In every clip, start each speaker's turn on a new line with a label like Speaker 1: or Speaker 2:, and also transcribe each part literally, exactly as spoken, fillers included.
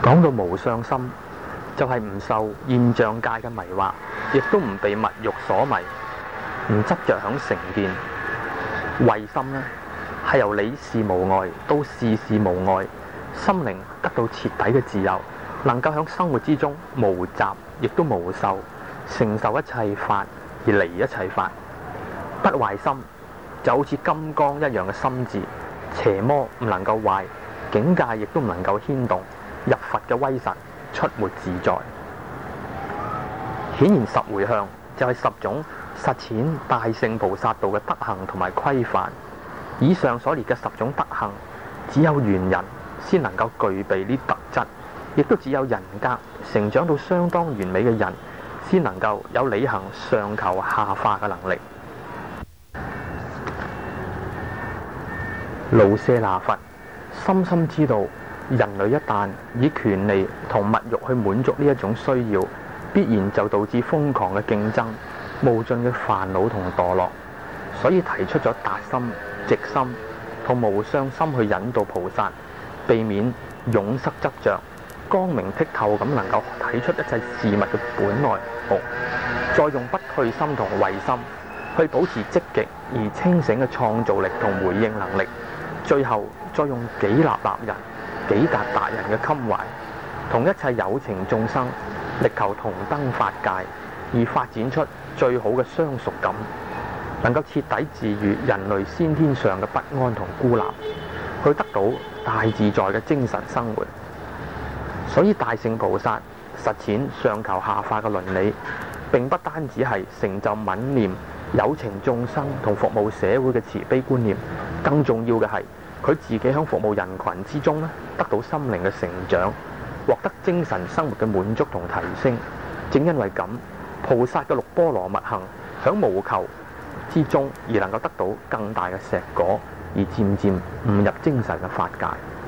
Speaker 1: 講到無相心，就係、是、唔受現象界嘅迷惑，亦都唔被物欲所迷，唔執着響成見。慧心呢，係由理事無礙到事事無礙，心靈得到徹底嘅自由，能夠響生活之中無雜，亦都無受，承受一切法而離一切法。不壞心就好似金剛一樣嘅心智，邪魔唔能夠壞，境界亦都唔能夠牽動，入佛嘅威神，出沒自在。顯然十回向就係十種實踐大乘菩薩道嘅德行同埋規範。以上所列嘅十種德行，只有緣人先能夠具備呢特質，亦都只有人格成長到相當完美嘅人，先能夠有履行上求下化嘅能力。盧舍那佛深深知道，人類一旦以權利同物欲去滿足呢一種需要，必然就導致瘋狂嘅競爭、無盡嘅煩惱同墮落，所以提出咗達心、直心同無相心去引導菩薩，避免擁塞執着，光明剔透咁能夠睇出一切事物嘅本來無，再用不退心同慧心去保持積極而清醒嘅創造力同回應能力，最後再用己立立人、己達達人嘅襟懷，同一切有情眾生力求同登法界，而發展出最好嘅相屬感，能夠徹底治愈人類先天上嘅不安同孤立，去得到大自在嘅精神生活。所以大乘菩薩實踐上求下化嘅倫理，並不單止係成就憫念有情眾生同服務社會嘅慈悲觀念，更重要嘅係佢自己喺服務人群之中咧，得到心靈嘅成長，獲得精神生活嘅滿足同提升。正因為咁，菩薩嘅六波羅蜜行響無求之中而能夠得到更大嘅碩果，而漸漸悟入精神嘅法界。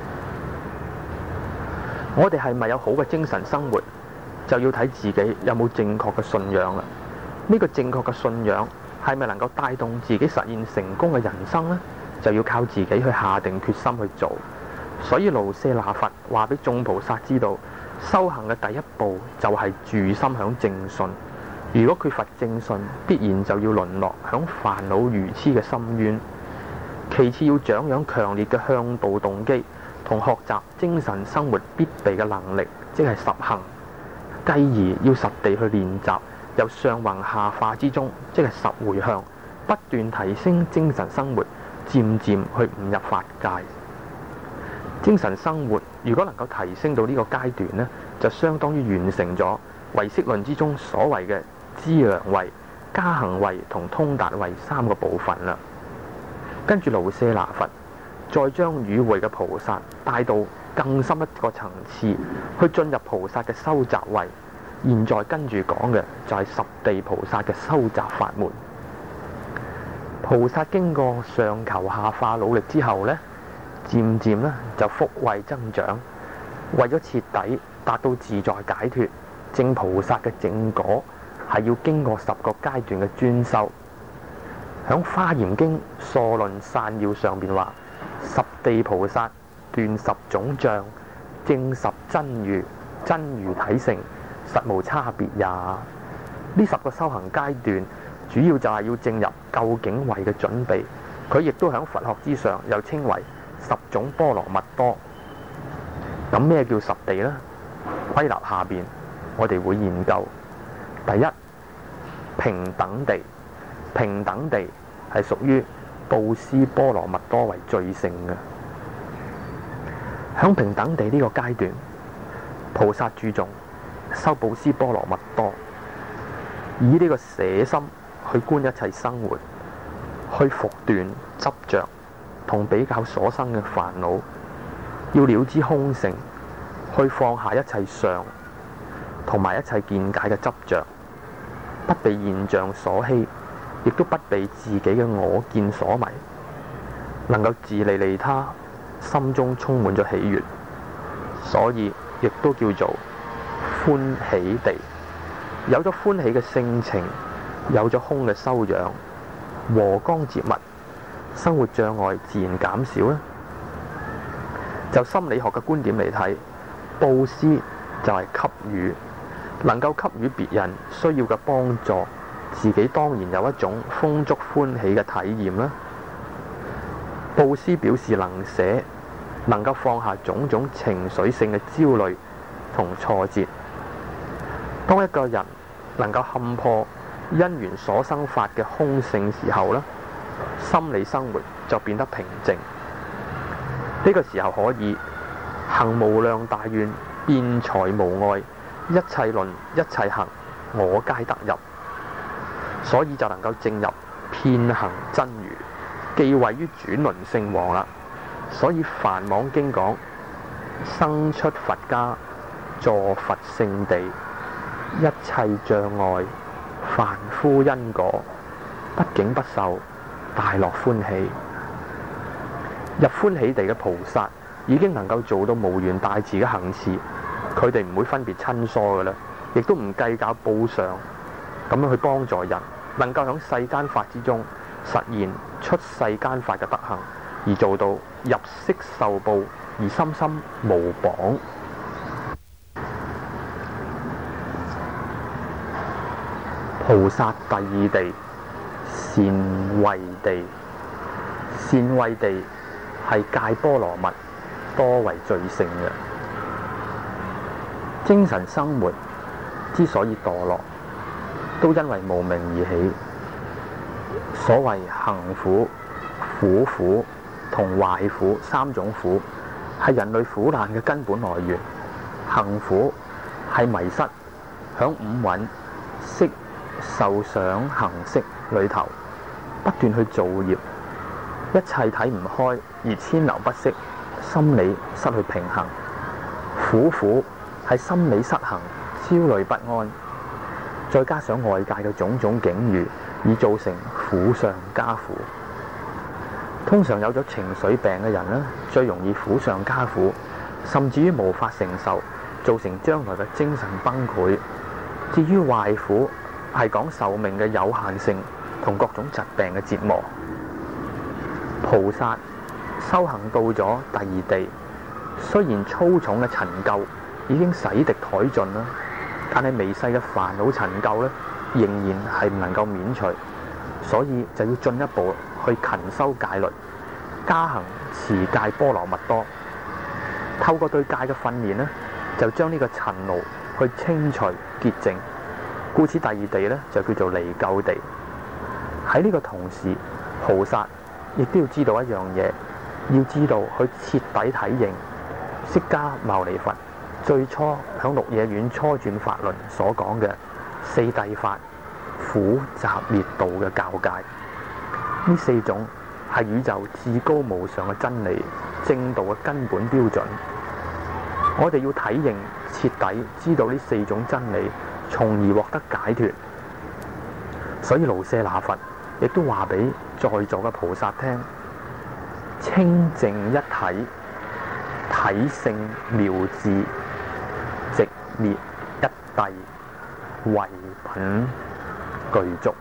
Speaker 1: 我哋係咪有好嘅精神生活，就要睇自己有冇正確嘅信仰啦。呢個正確嘅信仰係咪能夠帶動自己實現成功嘅人生呢？就要靠自己去下定決心去做。所以盧舍那佛話俾眾菩薩知道，修行嘅第一步就係住心響正信。如果缺乏正信，必然就要淪落響煩惱愚痴嘅深淵。其次要長養強烈嘅向道動機，同學習精神生活必備嘅能力，即係十行。繼而要實地去練習，由上宏下化之中，即係十回向，不斷提升精神生活，漸漸去悟入法界。精神生活如果能夠提升到呢個階段呢，就相當於完成咗唯識論之中所謂嘅資糧位、加行位同通達位三個部分啦。跟住盧舍那佛再將與會嘅菩薩帶到更深一個層次，去進入菩薩嘅修習位。現在跟住講嘅就係十地菩薩嘅修習法門。菩薩經過上求下化努力之後呢，漸漸呢就福慧增長。為咗徹底達到自在解脫，證菩薩嘅正果，係要經過十個階段嘅專修。響《華嚴經·疏論散要》上邊話：十地菩薩斷十種障，證十真如，真如體性，實無差別也。呢十個修行階段，主要就係要證入究竟位嘅準備。佢亦都響佛學之上又稱為十種波羅蜜多。咁咩叫十地呢？歸納下邊，我哋會研究。第一，平等地。平等地係屬於布施波羅蜜多為最勝嘅。響平等地呢個階段，菩薩注重修布施波羅蜜多，以呢個捨心去觀一切生活，去伏斷執着同比較所生嘅煩惱，要了知空性，去放下一切相同埋一切見解嘅執着，不被現象所欺，亦都不被自己嘅我見所迷，能夠自利利他，心中充滿咗喜悅，所以亦都叫做歡喜地。有咗歡喜嘅性情，有咗空嘅修養，和光接物，生活障礙自然減少啦。就心理學嘅觀點嚟睇， 布施就係給予，能夠給予別人需要嘅幫助，自己當然有一種豐足歡喜嘅體驗啦。布施表示能捨，能夠放下種種情緒性嘅焦慮同挫折。當一個人能夠看破因緣所生法嘅空性時候呢，心理生活就變得平靜。呢個時候可以行無量大願，辯才無礙，一切論一切行，我皆得入。所以就能夠證入遍行真如，既位於轉輪聖王啦。所以梵網經講，生出佛家，坐佛聖地，一切障礙，凡夫因果，不境不受，大樂歡喜。入歡喜地嘅菩薩已經能夠做到無緣大慈嘅行持，佢哋唔會分別親疏嘅啦，亦都唔計較報償，咁樣去幫助人，能夠喺世間法之中實現出世間法嘅德行，而做到入息受報而深深無綁。菩薩第二地，善慧地。善慧地係戒波羅蜜多為最勝嘅。精神生活之所以墮落，都因為無明而起。所謂行苦、苦苦同壞苦三種苦，係人類苦難嘅根本來源。行苦係迷失響五蘊色受想行識裏頭，不斷去造業，一切睇唔開而遷流不息，心理失去平衡。苦苦係心理失衡，焦慮不安，再加上外界嘅種種境遇，而造成苦上加苦。通常有咗情緒病嘅人呢，最容易苦上加苦，甚至於無法承受，造成將來嘅精神崩潰。至於壞苦，係講壽命嘅有限性同各種疾病嘅折磨。菩薩修行到咗第二地，雖然粗重嘅塵垢已經洗滌殆盡啦，但係微細嘅煩惱塵垢咧，仍然係唔能夠免除，所以就要進一步去勤修戒律，加行持戒波羅蜜多。透過對戒嘅訓練咧，就將呢個塵勞去清除潔淨。故此第二地咧就叫做離垢地。喺呢個同時，菩薩亦都要知道一樣嘢，要知道去徹底體認釋迦牟尼佛最初響鹿野苑初轉法輪所講嘅四諦法、苦集滅道嘅教誡。呢四種係宇宙至高無上嘅真理、正道嘅根本標準。我哋要體認徹底知道呢四種真理，從而獲得解脫。所以盧舍那佛亦都話俾在座嘅菩薩聽：清淨一體，體性妙智，直滅一諦，唯品具足。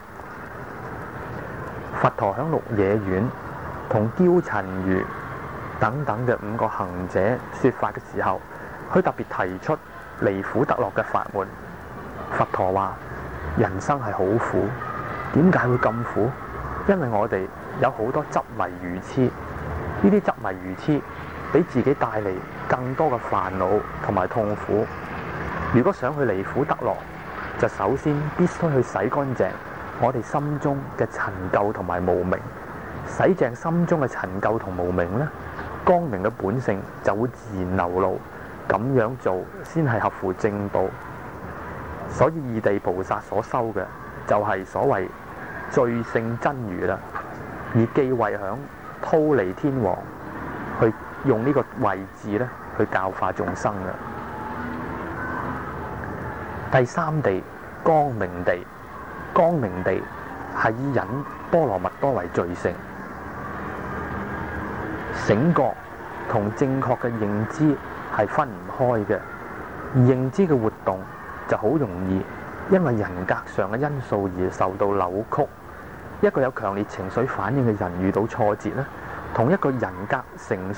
Speaker 1: 佛陀響鹿野苑同憍陳如等等嘅五個行者說法嘅時候，佢特別提出離苦得樂嘅法門。佛陀話：人生係好苦，點解會咁苦？因為我哋有好多執迷愚痴，呢啲執迷愚痴俾自己帶嚟更多嘅煩惱同埋痛苦。如果想去離苦得樂，就首先必須去洗乾淨我哋心中嘅塵垢同埋無明。洗淨心中嘅塵垢同無明呢，光明嘅本性就會自然流露。咁樣做先係合乎正道。所以二地菩薩所修嘅就係所謂最勝真如啦，而既為響忉利天王去用呢個位置咧去教化眾生嘅。第三地光明地，光明地係以忍波羅蜜多為最勝。醒覺同正確嘅認知係分唔開嘅，而認知嘅活動就好容易因為人格上嘅因素而受到扭曲。一個有強烈情緒反應嘅人遇到挫折咧，同一個人格成熟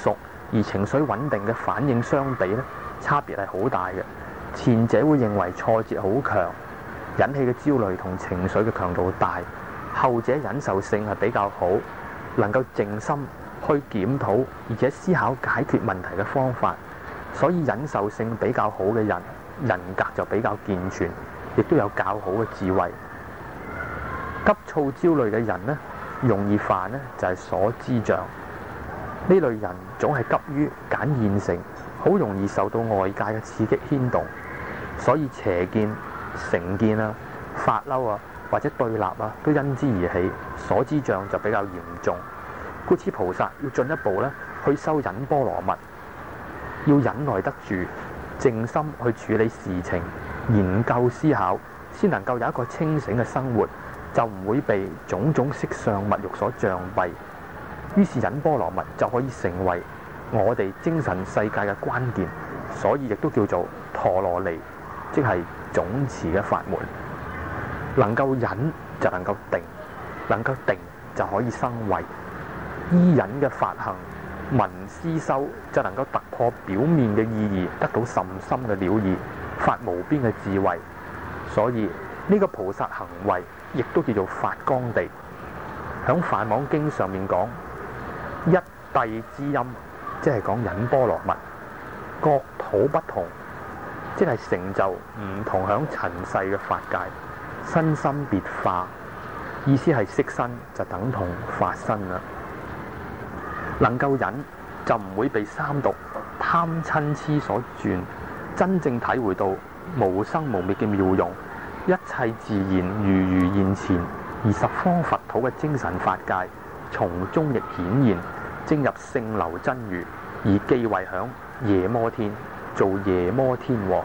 Speaker 1: 而情緒穩定嘅反應相比咧，差別係好大嘅。前者會認為挫折好強，引起嘅焦慮同情緒嘅強度大；後者忍受性係比較好，能夠靜心去檢討，而且思考解決問題嘅方法。所以忍受性比較好嘅人，人格就比較健全，亦都有較好嘅智慧。急躁焦慮嘅人呢，容易犯呢就係所知障。呢類人總係急於揀現成，好容易受到外界嘅刺激牽動，所以邪見、成見啊、發嬲啊或者對立啊都因之而起，所知障就比較嚴重。故此菩薩要進一步咧去修忍波羅蜜，要忍耐得住，靜心去處理事情，研究思考，先能夠有一個清醒嘅生活，就唔會被種種色相物欲所障蔽。於是忍波羅蜜就可以成為我哋精神世界嘅關鍵，所以亦都叫做陀羅尼，即係總持嘅法門。能夠忍就能夠定，能夠定就可以生慧。依忍嘅法行，聞思修就能夠突破表面嘅意義，得到甚深嘅了義，發無邊嘅智慧。所以呢個菩薩行為亦都叫做發光地。響《梵網經》上面講，一諦之音，即係講忍波羅蜜，國土不同，即係成就唔同響塵世嘅法界，身心別化，意思係色身就等同法身啦。能夠忍就唔會被三毒貪嗔癡所轉，真正體會到無生無滅嘅妙用，一切自然如如現前，而十方佛土嘅精神法界從中亦顯現，正入聖流真如，而寄位響夜摩天，做夜摩天王。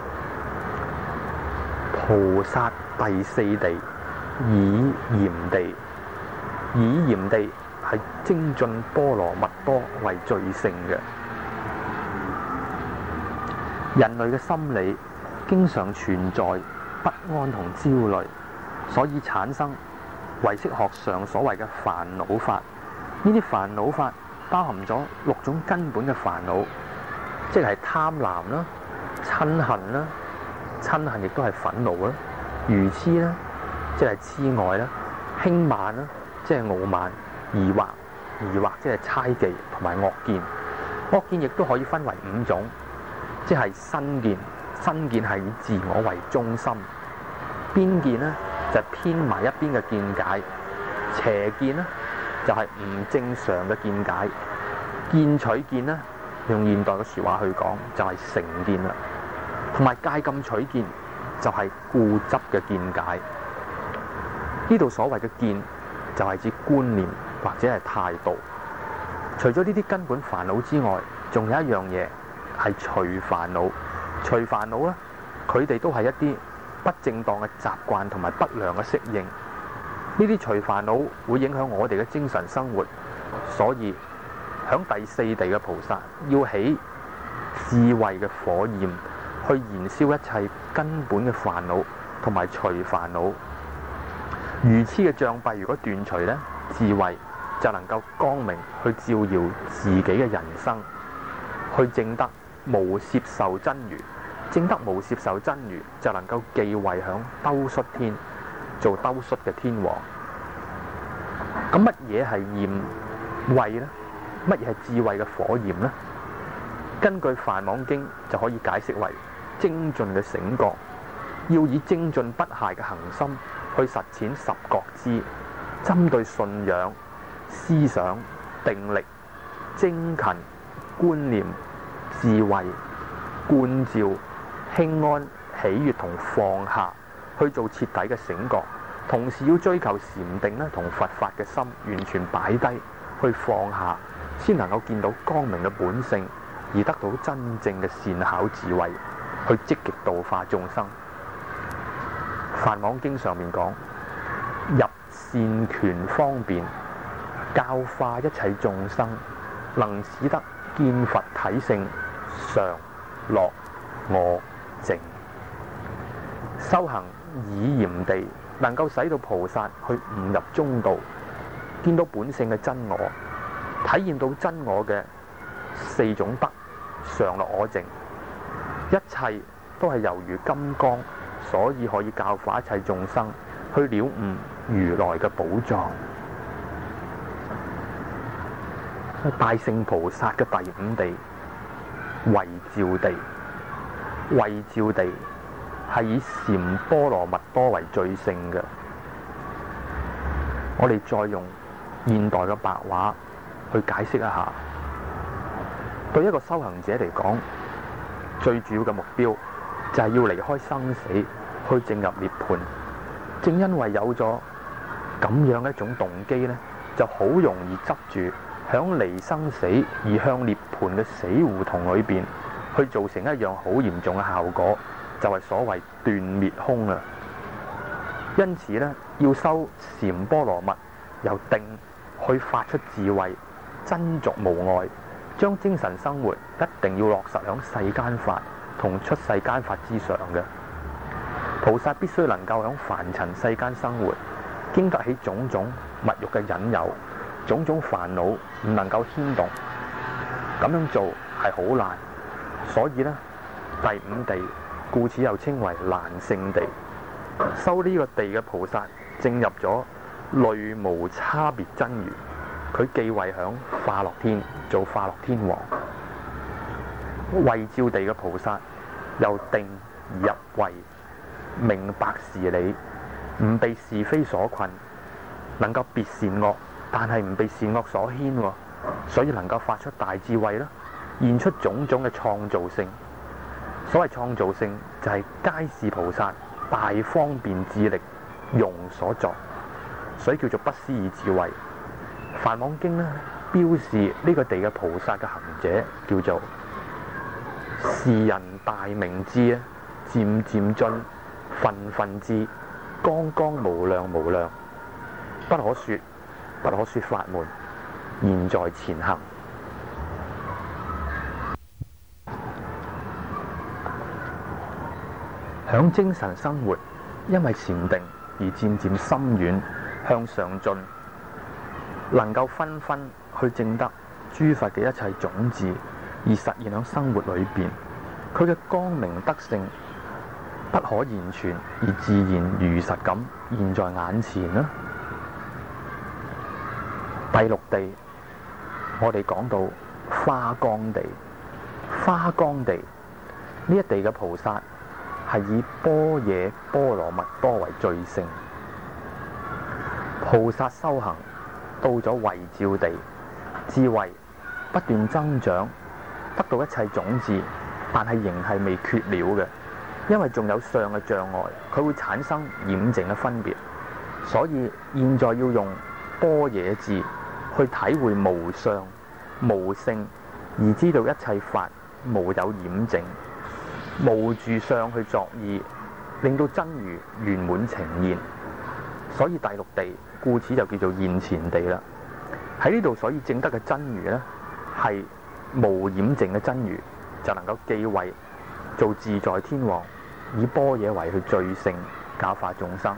Speaker 1: 菩薩第四地以嚴地，以嚴地係精進波羅蜜多為最勝嘅。人類嘅心理經常存在不安同焦慮，所以產生唯識學上所謂嘅煩惱法。呢啲煩惱法包含咗六種根本嘅煩惱，即係貪婪啦、嗔恨啦，嗔恨亦都係憤怒啦；愚癡啦，即係痴愛啦；輕慢啦，即係傲慢；疑惑，疑惑即係猜忌同埋惡見。惡見亦都可以分為五種，即係身見。身見係以自我為中心；邊見呢，就係偏埋一邊嘅見解；邪見呢，就係唔正常嘅見解；見取見呢，用現代嘅說話去講就係成見啦；同埋戒禁取見就係固執嘅見解。呢度所謂嘅見就係指觀念或者係態度。除咗呢啲根本煩惱之外，仲有一樣嘢係隨煩惱。隨煩惱咧，佢哋都係一啲不正當嘅習慣同埋不良嘅適應。呢啲隨煩惱會影響我哋嘅精神生活，所以響第四地嘅菩薩要起智慧嘅火焰，去燃燒一切根本嘅煩惱同埋隨煩惱。愚癡嘅障蔽如果斷除咧，智慧就能夠光明去照耀自己嘅人生，去證得無攝受真如。證得無攝受真如，就能夠寄位響兜率天，做兜率嘅天王。咁乜嘢係焰慧呢？乜嘢係智慧嘅火焰呢？根據《梵網經》就可以解釋為精進嘅醒覺，要以精進不懈嘅恒心去實踐十覺支，針對信仰、思想、定力、精勤、觀念、智慧、觀照、輕安、喜悅同放下，去做徹底嘅醒覺。同時要追求禪定咧，同佛法嘅心完全擺低，去放下，先能夠見到光明嘅本性，而得到真正嘅善巧智慧，去積極度化眾生。梵網經上面講，入善權方便，教化一切眾生，能使得見佛體性常樂我淨。修行以嚴地，能夠使到菩薩去悟入中道，見到本性嘅真我，體驗到真我嘅四種德常樂我淨，一切都係猶如金剛，所以可以教化一切眾生去了悟如來嘅寶藏。大聖菩薩嘅第五地慧照地，慧照地係以禪波羅蜜多為最勝嘅。我哋再用現代嘅白話去解釋一下，對一個修行者嚟講，最主要嘅目標就係要離開生死，去進入涅槃。正因為有咗咁樣一種動機呢，就好容易執住響離生死而向涅槃嘅死胡同裏邊去造成一樣好嚴重嘅效果，就係所謂斷滅空啊！因此呢，要修禪波羅蜜，由定去發出智慧，真俗無礙，將精神生活一定要落實響世間法同出世間法之上嘅。菩薩必須能夠響凡塵世間生活，經得起種種物欲嘅引誘，種種煩惱唔能夠牽動，咁樣做係好難。所以呢，第五地故此又稱為難勝地。修呢個地嘅菩薩正入咗類無差別真如，佢繼位響化樂天做化樂天王。慧照地嘅菩薩由定而入慧，明白事理，唔被是非所困，能夠別善惡，但係唔被善惡所牽，所以能夠發出大智慧啦，現出種種嘅創造性。所謂創造性就係皆是菩薩大方便智力用所作，所以叫做不思議智慧。梵網經呢，標示呢個地嘅菩薩嘅行者叫做是人大明智啊，漸漸進，份份智，剛剛無量無量，不可說不可說法門，現在前行。響精神生活，因為禪定而漸漸深遠向上進，能夠紛紛去證得諸佛嘅一切種子，而實現喺生活裏邊，佢嘅光明德性不可言傳，而自然如實咁現在眼前啦。第六地，我哋講到花崗地，花崗地呢一地嘅菩薩係以般若波羅蜜多為最勝。菩薩修行到咗慧照地，智慧不斷增長，得到一切種子，但係仍係未缺了嘅，因為仲有相嘅障礙，佢會產生染淨嘅分別。所以現在要用般若智去體會無相無性，而知道一切法無有染淨，無住相去作意，令到真如圓滿呈現。所以第六地故此就叫做現前地啦。喺呢度所以證得嘅真如呢，係無染淨嘅真如，就能夠繼位做自在天王，以般若為佢最勝，教化眾生。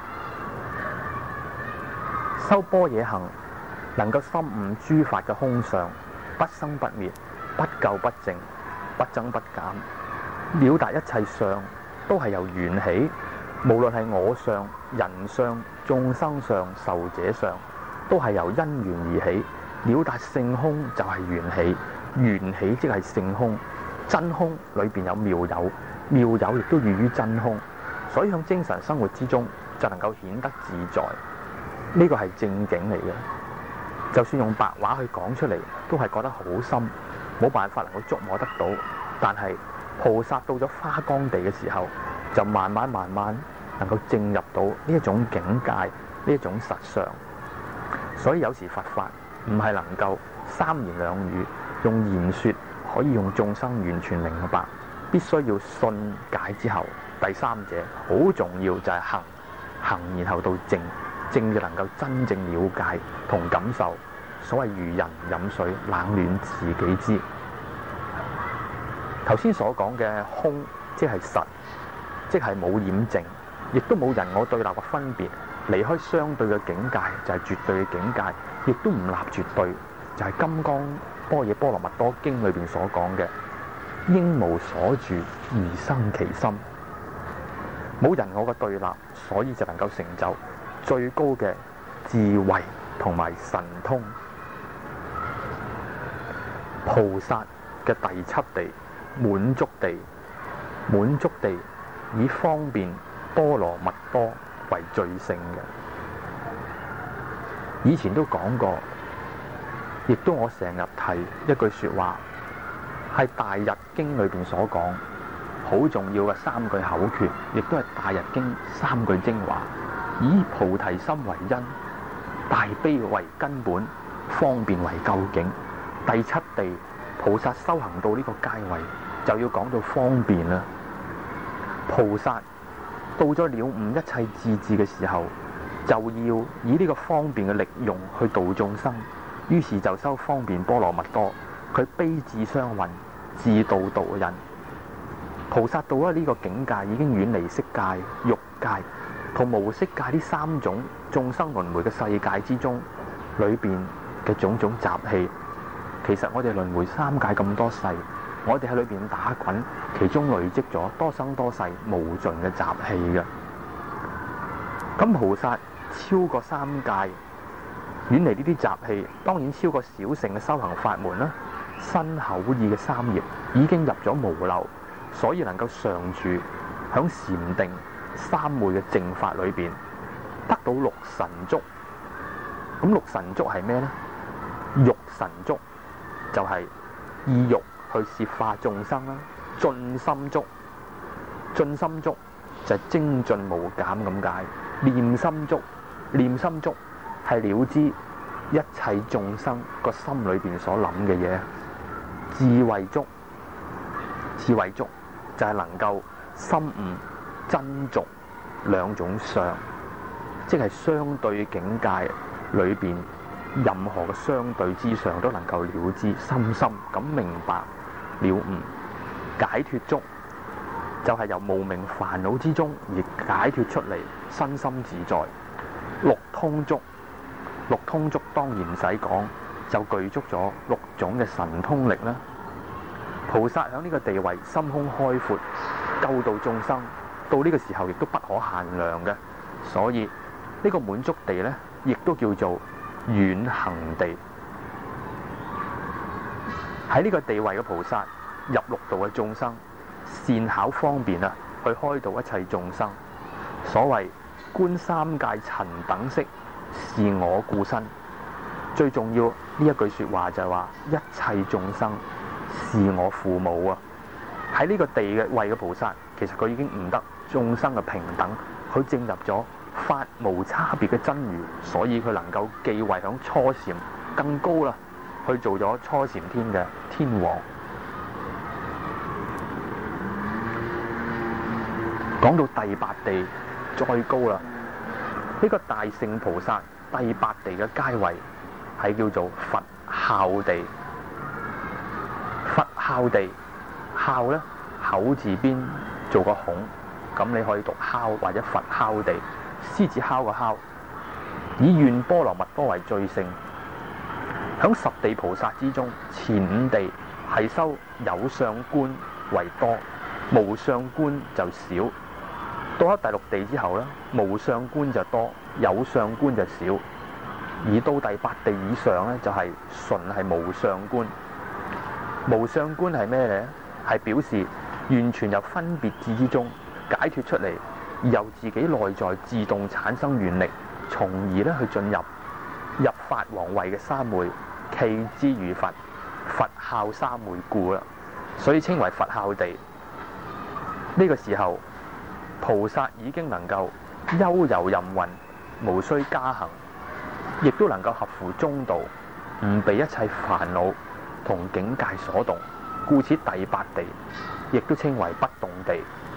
Speaker 1: 修般若行，能夠深悟諸法嘅空相，不生不滅，不垢不淨，不增不減，了達一切相都係由緣起，無論係我相、人相、眾生相、壽者相，都係由因緣而起。了達性空就係緣起，緣起即係性空，真空裏邊有妙有，妙有亦都寓於真空，所以喺精神生活之中就能夠顯得自在。呢個係正境嚟嘅，就算用白話去講出嚟，都係覺得好深，冇辦法能夠觸摸得到。但係菩薩到咗花崗地嘅時候，就慢慢慢慢能夠證入到呢一種境界，呢一種實相。所以有時佛法唔係能夠三言兩語用言說可以用眾生完全明白，必須要信解之後，第三者好重要就係行，行然後到證，證就能夠真正了解同感受。所謂如人飲水，冷暖自己知。頭先所講嘅空，即係實，即係冇染淨，亦都冇人我對立嘅分別。離開相對嘅境界就係絕對嘅境界，亦都唔立絕對，就係金剛般若波羅蜜多經裏邊所講嘅應無所住而生其心，冇人我嘅對立，所以就能夠成就最高嘅智慧同埋神通。菩薩嘅第七地滿足地，滿足地以方便波羅蜜多為最勝嘅。以前都講過，亦都我成日提一句說話，係大日經裏邊所講好重要嘅三句口訣，亦都係大日經三句精華，以菩提心為因，大悲為根本，方便為究竟。第七地菩薩修行到呢個階位，就要講到方便啦。菩薩到咗了悟一切智智嘅時候，就要以呢個方便嘅力用去度眾生，於是就修方便波羅蜜多。佢悲智雙運，自度度人。菩薩到咗呢個境界，已經遠離色界、欲界同無色界呢三種眾生輪迴嘅世界之中裏邊嘅種種雜氣。其實我哋輪迴三界咁多世，我哋喺裏邊打滾，其中累積咗多生多世無盡嘅雜氣嘅。咁菩薩超過三界，遠離呢啲雜氣，當然超過小乘嘅修行法門啦。身口意嘅三業已經入咗無漏，所以能夠常住響禪定三昧嘅正法裏邊，得到六神足。咁六神足係咩呢？欲神足就係意欲去攝化眾生啦。盡心足，盡心足就係精進無減咁解。念心足，念心足係了知一切眾生個心裏邊所諗嘅嘢。智慧足，智慧足就係能夠深悟真俗兩種相，即係相對境界裏邊任何嘅相對之上都能夠了知，深深咁明白了悟。解脫足就係由無明煩惱之中而解脫出嚟，身心自在。六通足，六通足當然唔使講，就具足咗六種嘅神通力啦。菩薩喺呢個地位心胸開闊，救度眾生，到呢個時候亦都不可限量嘅。所以呢個滿足地呢，亦都叫做遠行地。喺呢個地位嘅菩薩入六道嘅眾生，善巧方便啊，去開導一切眾生。所謂觀三界塵等色，是我故身。最重要呢一句說話就係話，一切眾生是我父母啊！喺呢個地嘅位嘅菩薩，其實佢已經悟得眾生嘅平等，佢證入咗法無差別嘅真如，所以佢能夠繼位響初禪更高啦，去做咗初禪天嘅天王。講到第八地再高啦，呢個大聖菩薩第八地嘅階位係叫做佛孝地。佛孝地，孝咧口字邊做個孔，咁你可以讀孝或者佛孝地。獅子孝個孝，以願波羅蜜多為最勝。響十地菩薩之中，前五地係修有相觀為多，無相觀就少。到咗第六地之後咧，無相觀就多，有相觀就少。而到第八地以上咧，就係純係無相觀。無相觀係咩咧？係表示完全由分別智之中解脫出嚟，由自己內在自動產生願力，從而咧去進入入法王位嘅三昧，其之如佛，佛孝三昧故啦，所以稱為佛孝地。呢、這個時候，菩薩已經能夠悠遊任運，無需加行，亦都能夠合乎中道，唔被一切煩惱同境界所動，故此第八地亦都稱為不動地。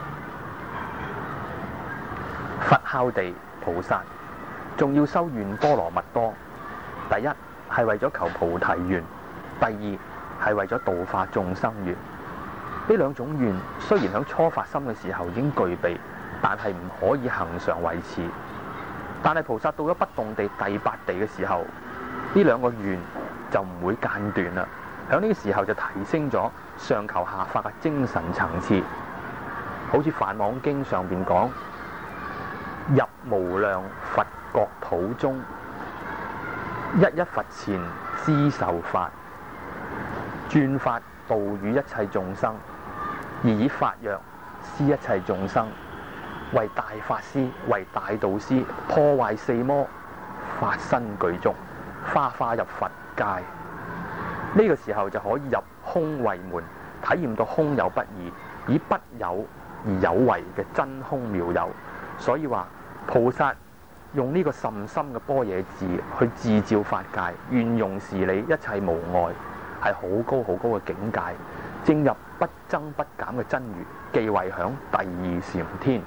Speaker 1: 佛孝地菩薩仲要修願波羅蜜多，第一係為咗求菩提願，第二係為咗度化眾生願。呢兩種願雖然喺初發心嘅時候已經具備，但係唔可以恆常維持。但係菩薩到咗不動地第八地嘅時候，呢兩個願就唔會間斷啦。 喺呢個時候就提升咗上求下發嘅精神層次。好似《梵網經》上邊講：入無量佛國土中，一一佛前知受法，轉法度與一切眾生，而以法藥施一切眾生，為大法師，為大導師，破壞四魔，法身具足，化化入佛界。呢、這個時候就可以入空慧門，體驗到空有不二，以不有而有為嘅真空妙有。所以話菩薩用呢個甚深嘅般若字去自照法界，願用事理，一切無礙，係好高好高嘅境界，正入不增不減嘅真如，既為響第二禪天。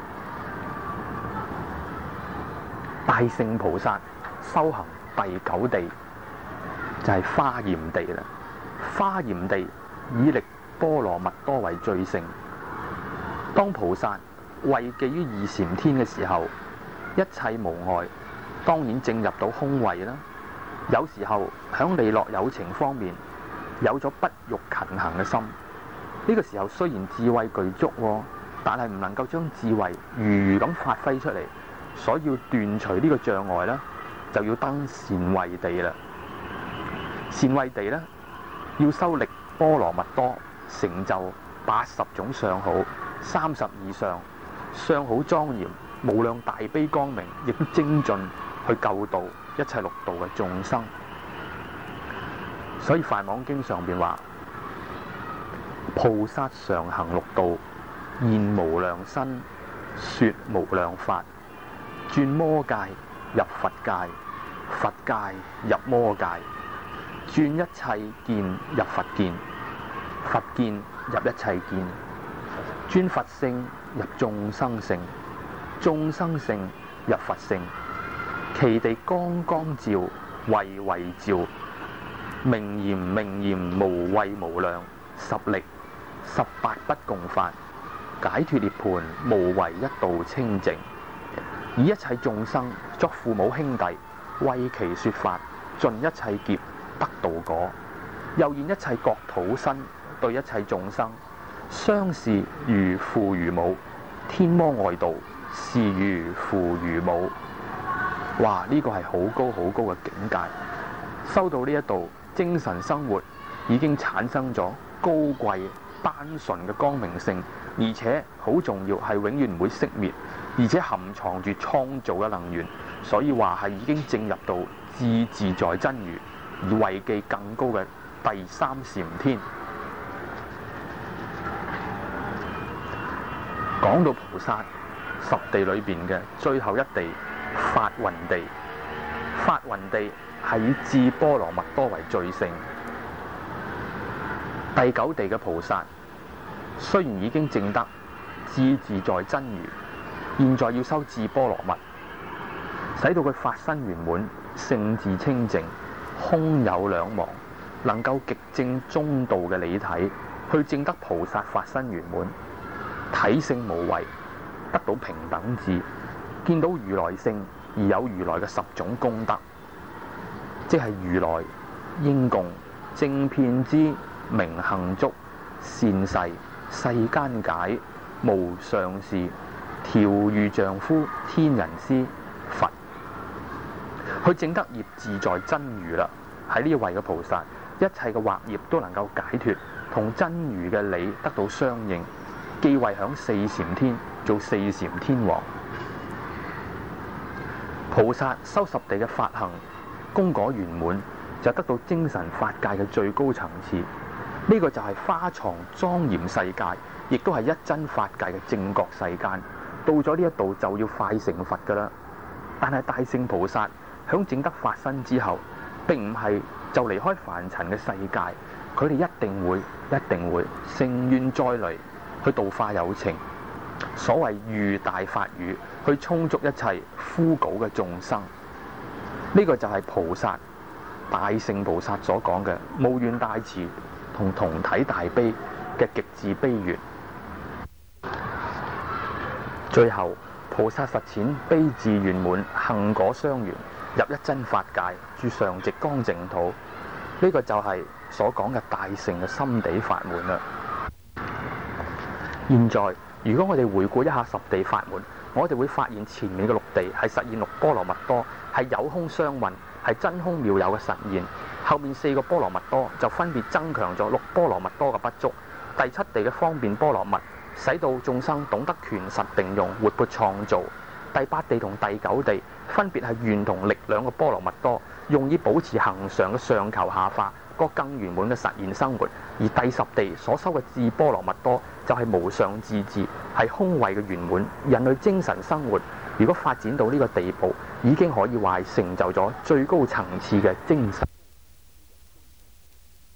Speaker 1: 大乘菩薩修行第九地就係華嚴地啦。華嚴地以力波羅蜜多為最勝。當菩薩位寄於二禪天嘅時候，一切無礙，當然正入到空位啦。有時候響利樂有情方面有咗不欲勤行嘅心，呢、這個時候雖然智慧具足，但係唔能夠將智慧如如咁發揮出嚟，所以要斷除呢個障礙啦，就要登善慧地啦。善慧地呢，要修力波羅蜜多，成就八十種相好，三十以上相好莊嚴，無量大悲光明，亦都精進去救度一切六道嘅眾生。所以《梵網經》上邊話：菩薩常行六道，現無量身，說無量法，轉魔界入佛界，佛界入魔界，轉一切見入佛見，佛見入一切見，轉佛性入眾生性，眾生性入佛性，其地光光照，慧慧照，明嚴明嚴，無畏無量，十力十八不共法，解脫涅槃，無為一道清淨，以一切眾生作父母兄弟，為其說法，盡一切劫得道果，又現一切國土身，對一切眾生相視如父如母，天魔外道視如父如母。哇！呢、這個係好高好高嘅境界。修到呢一度，精神生活已經產生咗高貴單純嘅光明性，而且好重要係永遠唔會熄滅，而且含藏住創造嘅能源。所以話係已經進入到自自在真如，而位記更高嘅第三禪天。講到菩薩十地裏邊嘅最後一地法雲地，法雲地係以智波羅蜜多為最勝。第九地嘅菩薩雖然已經證得自自在真如，現在要修智波羅蜜，使到佢法身圓滿，性自清淨，空有兩忘，能夠極證中道嘅理體，去證得菩薩法身圓滿，體性無為，得到平等智，見到如來性而有如來嘅十種功德，即係如來應供、正遍知、明行足、善逝、世間解、無上士、調御丈夫、天人師、佛，去證得業自在真如啦。喺呢位嘅菩薩，一切嘅惑業都能夠解脫，同真如嘅理得到相應，既位響四禪天做四禪天王。菩薩修十地嘅法行功果圓滿，就得到精神法界嘅最高層次。呢、這個就係華藏莊嚴世界，亦都係一真法界嘅正覺世間。到咗呢一度就要快成佛噶啦。但係大乘菩薩響證得法身之後，並唔係就離開凡塵嘅世界，佢哋一定會一定會乘願再來去度化有情。所謂喻大法語，去充足一切枯槁嘅眾生。呢、這個就係菩薩大乘菩薩所講嘅無願大慈同同體大悲嘅極致悲願。最後菩薩實踐悲智圓滿，行果相圓，入一真法界，住常寂光淨土，
Speaker 2: 呢個就係所講嘅大乘嘅心地法門啦。
Speaker 1: 現在如果我哋回顧一下十地法門，我哋會發現前面嘅六地係實現六波羅蜜多，係有空相運，係真空妙有嘅實現。後面四個波羅蜜多就分別增強咗六波羅蜜多嘅不足。第七地嘅方便波羅蜜，使到眾生懂得權實定用，活潑創造。第八地同第九地分別係願同力兩個波羅蜜多，用以保持恒常嘅上求下化，個更圓滿嘅實現生活。而第十地所修嘅智波羅蜜多就係、是、無上智智，係空慧嘅圓滿。人類精神生活如果發展到呢個地步，已經可以話係成就咗最高層次嘅精神。